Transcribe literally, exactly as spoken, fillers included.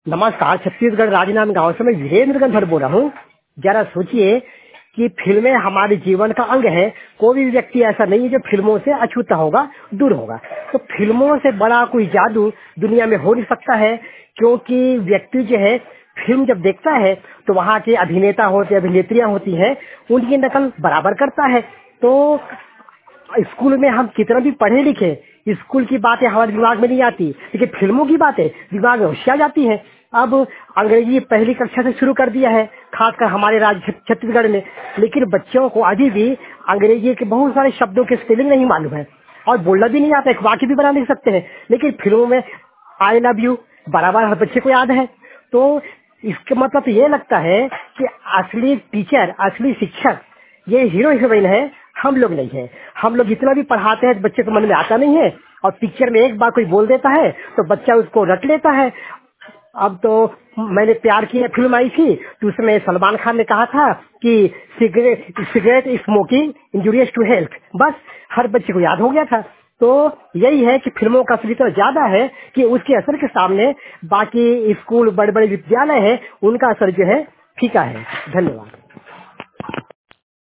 नमस्कार। छत्तीसगढ़ राजनांद गांव से मैं वीरेंद्र गंधर बोल रहा हूँ। जरा सोचिए कि फिल्में हमारे जीवन का अंग है। कोई भी व्यक्ति ऐसा नहीं है जो फिल्मों से अछूता होगा, दूर होगा। तो फिल्मों से बड़ा कोई जादू दुनिया में हो नहीं सकता है, क्योंकि व्यक्ति जो है फिल्म जब देखता है तो वहाँ के अभिनेता होते अभिनेत्रियां होती हैं, उनकी नकल बराबर करता है। तो स्कूल में हम कितना भी पढ़े लिखे, स्कूल की बातें हमारे दिमाग में नहीं आती, लेकिन फिल्मों की बातें दिमाग में अवश्य आ जाती हैं। अब अंग्रेजी पहली कक्षा से शुरू कर दिया है, खासकर हमारे राज्य छत्तीसगढ़ में, लेकिन बच्चों को अभी भी अंग्रेजी के बहुत सारे शब्दों के स्पेलिंग नहीं मालूम है और बोलना भी नहीं आता, एक वाक्य भी बना नहीं सकते हैं। लेकिन फिल्मों में आई लव यू बराबर हर बच्चे को याद है। तो इसका मतलब ये लगता है कि असली टीचर, असली शिक्षक ये हीरो हीरोइन है, हम लोग नहीं है। हम लोग जितना भी पढ़ाते हैं बच्चे को मन में आता नहीं है, और पिक्चर में एक बार कोई बोल देता है तो बच्चा उसको रट लेता है। अब तो मैंने प्यार किया फिल्म आई थी, तो उसमें सलमान खान ने कहा था कि cigarette cigarette smoking injurious to health, बस हर बच्चे को याद हो गया था। तो यही है कि फिल्मों का असर इतना ज्यादा है कि उसके असर के सामने बाकी स्कूल, बड़े बड़े विद्यालय है, उनका असर जो है फीका है। धन्यवाद।